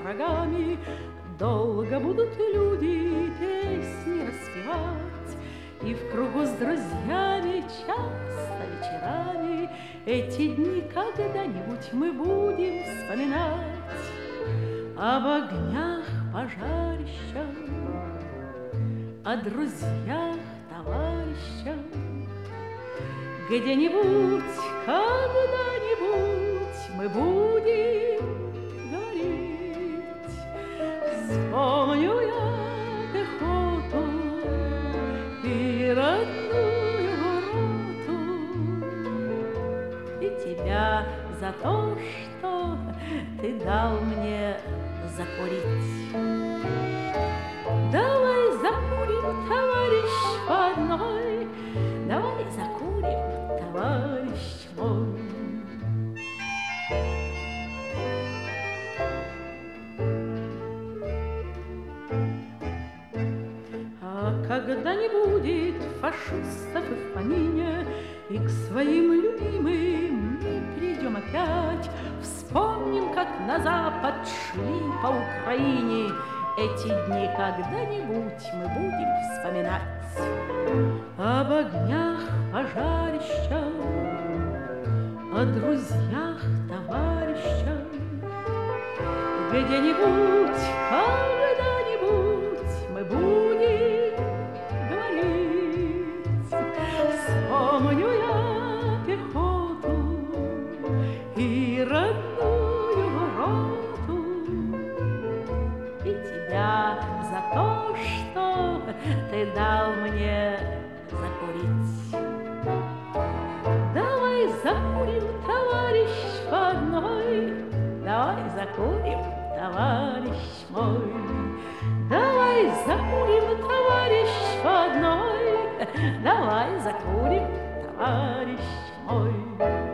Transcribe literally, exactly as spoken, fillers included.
врагами. Долго будут люди песни распевать, и в кругу с друзьями часто вечерами эти дни когда-нибудь мы будем вспоминать. Об огнях пожарищах, о друзьях, товарищах. Где-нибудь, когда-нибудь мы будем говорить. Вспомню я пехоту и родную роту, и тебя за то, что ты дал мне закурить. Давай закурим, товарищ, по одной, давай закурим, товарищ мой. А когда не будет фашистов и в помине, и к своим любимым мы придем опять, вспомним, как на запад шли по Украине. Эти дни когда-нибудь мы будем вспоминать. Об огнях пожарищах, о друзьях, товарищах. Где-нибудь, когда-нибудь мы будем говорить. Вспомню я пехоту и родную роту, и тебя за то, что ты дал мне закурить. Давай закурим, товарищ, по одной, давай закурим, товарищ мой. Давай закурим, товарищ, по одной, давай закурим, товарищ мой.